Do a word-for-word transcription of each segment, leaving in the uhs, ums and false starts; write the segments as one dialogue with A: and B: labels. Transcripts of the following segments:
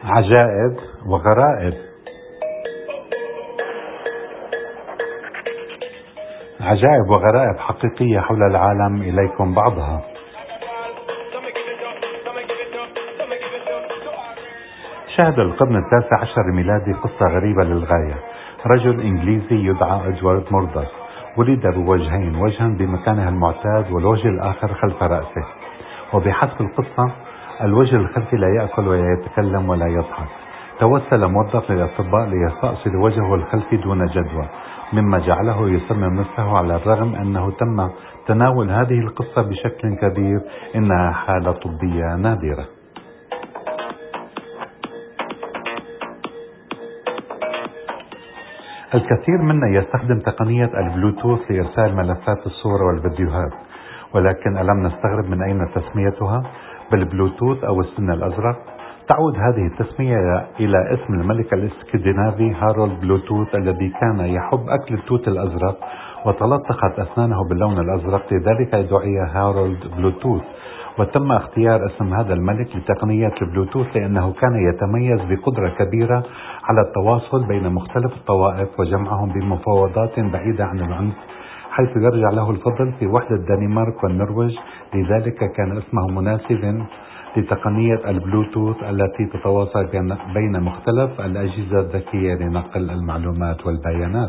A: عجائب وغرائب. عجائب وغرائب حقيقية حول العالم، إليكم بعضها. شهد القرن التاسع عشر الميلادي قصة غريبة للغاية. رجل إنجليزي يدعى إدوارد موردر ولد بوجهين، وجها بمكانه المعتاد والوجه الآخر خلف رأسه، وبحسب القصة الوجه الخلفي لا يأكل ولا يتكلم ولا يضحك. توسل موظف للأطباء ليستأصل وجهه الخلفي دون جدوى، مما جعله يصمم نفسه على الرغم أنه تم تناول هذه القصة بشكل كبير إنها حالة طبية نادرة. الكثير منا يستخدم تقنية البلوتوث لإرسال ملفات الصور والفيديوهات، ولكن ألم نستغرب من أين تسميتها بالبلوتوث أو السن الأزرق؟ تعود هذه التسمية إلى اسم الملك الاسكندنافي هارولد بلوتوث الذي كان يحب أكل التوت الأزرق وتلطخت أسنانه باللون الأزرق، لذلك دعي هارولد بلوتوث. وتم اختيار اسم هذا الملك لتقنية البلوتوث لأنه كان يتميز بقدرة كبيرة على التواصل بين مختلف الطوائف وجمعهم بمفاوضات بعيدة عن العنف، حيث يرجع له الفضل في وحدة الدنمارك والنرويج. لذلك كان اسمه مناسبا لتقنية البلوتوث التي تتواصل بين مختلف الأجهزة الذكية لنقل المعلومات والبيانات.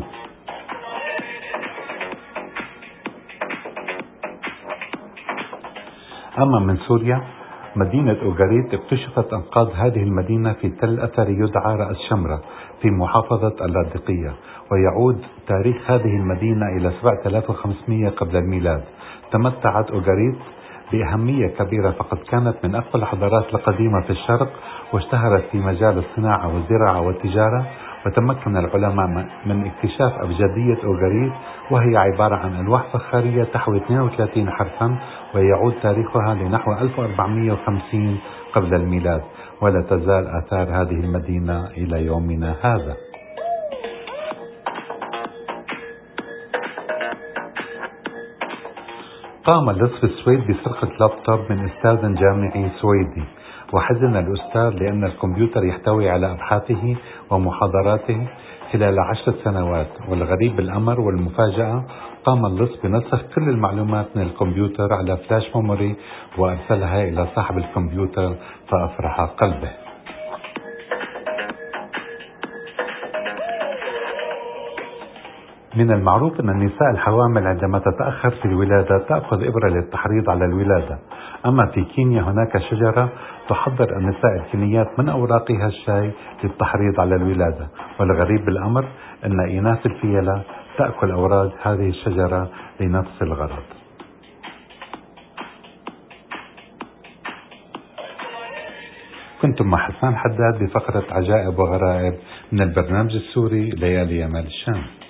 A: أما من سوريا، مدينة أوغاريت اكتشفت أنقاض هذه المدينة في تل أثر يدعى رأس شمرة في محافظة اللاذقية، ويعود تاريخ هذه المدينة إلى سبعة آلاف وخمسمئة قبل الميلاد. تمتعت أوغاريت بأهمية كبيرة، فقد كانت من أقوى الحضارات القديمة في الشرق، واشتهرت في مجال الصناعة والزراعة والتجارة. وتمكن العلماء من اكتشاف أبجدية أوغاريت، وهي عبارة عن ألواح فخارية تحوي اثنين وثلاثين حرفا، ويعود تاريخها لنحو ألف وأربعمئة وخمسين قبل الميلاد، ولا تزال آثار هذه المدينة إلى يومنا هذا. قام لص في السويد بسرقة لابتوب من أستاذ جامعي سويدي، وحزن الأستاذ لأن الكمبيوتر يحتوي على أبحاثه ومحاضراته خلال عشر سنوات. والغريب بالأمر والمفاجأة، قام اللص بنسخ كل المعلومات من الكمبيوتر على فلاش ميموري وأرسلها إلى صاحب الكمبيوتر، فأفرح قلبه. من المعروف أن النساء الحوامل عندما تتأخر في الولادة تأخذ إبرة للتحريض على الولادة. أما في كينيا هناك شجرة تحضر النساء الكينيات من أوراقها الشاي للتحريض على الولادة. والغريب بالأمر أن إناث الفيلة تأكل أوراق هذه الشجرة لنفس الغرض. كنتم مع حسان حداد بفقرة عجائب وغرائب من البرنامج السوري ليالي يمال الشام.